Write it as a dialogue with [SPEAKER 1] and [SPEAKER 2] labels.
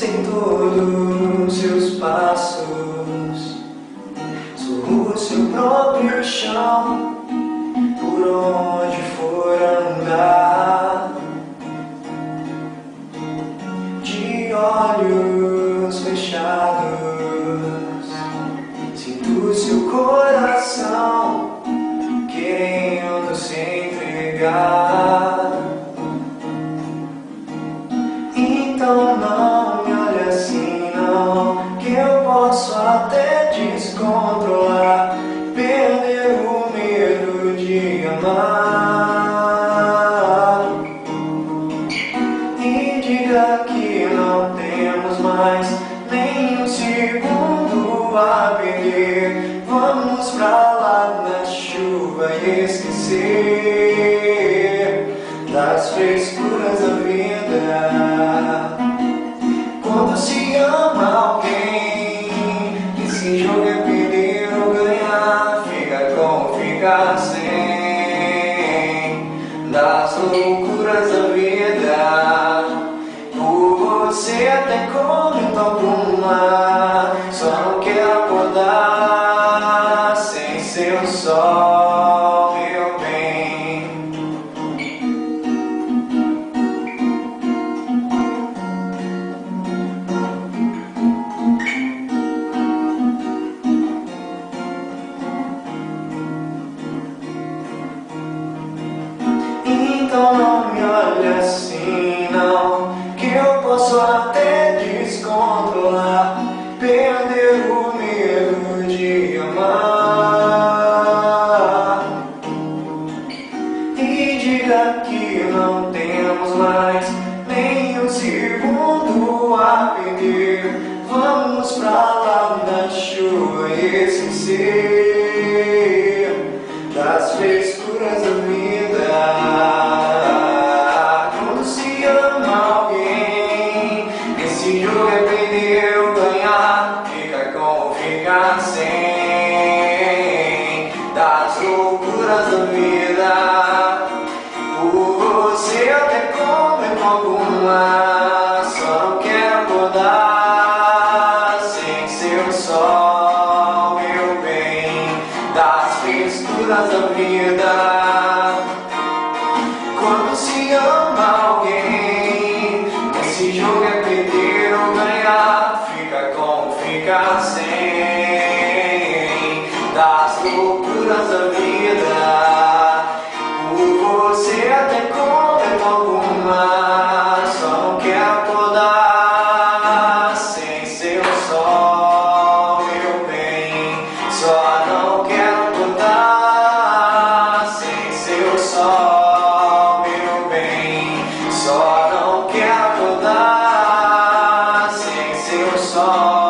[SPEAKER 1] sem todos seus passos. Sou o seu próprio chão, por onde for andar. De olhos fechados, sinto seu coração querendo se entregar. Então não me olhe assim não, que eu posso até descontrolar, perder o medo de amar. E diga que não temos mais nem um segundo a perder. Vamos pra lá na chuva e esquecer das frescuras da vida. Quando se ama alguém, que se joga é perder ou ganhar, fica com ficar sem das loucuras da vida. Por você até comento alguma, só não quero acordar sem seu sol, meu bem. Então não me olhe assim não, que eu posso até descontrolar, perder o medo de amar. E diga que não temos mais nem um segundo a perder. Vamos pra lá na chuva e esquecer das frescuras da vida. Quando se ama alguém, esse jogo é perder ou ganhar, fica com ficar sem das loucuras da vida. Por você até comento alguma, só não quero acordar sem seu sol, meu bem, das frescuras da vida. Quando se ama alguém, esse jogo é perder ou ganhar, fica com ficar sem das loucuras da vida. Por você até comento alguma, só não quero acordar sem seu sol, meu bem. Só não quero acordar sem seu sol, meu bem. Só não quero acordar sem seu sol.